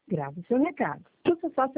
grave o seu recado. O que eu faço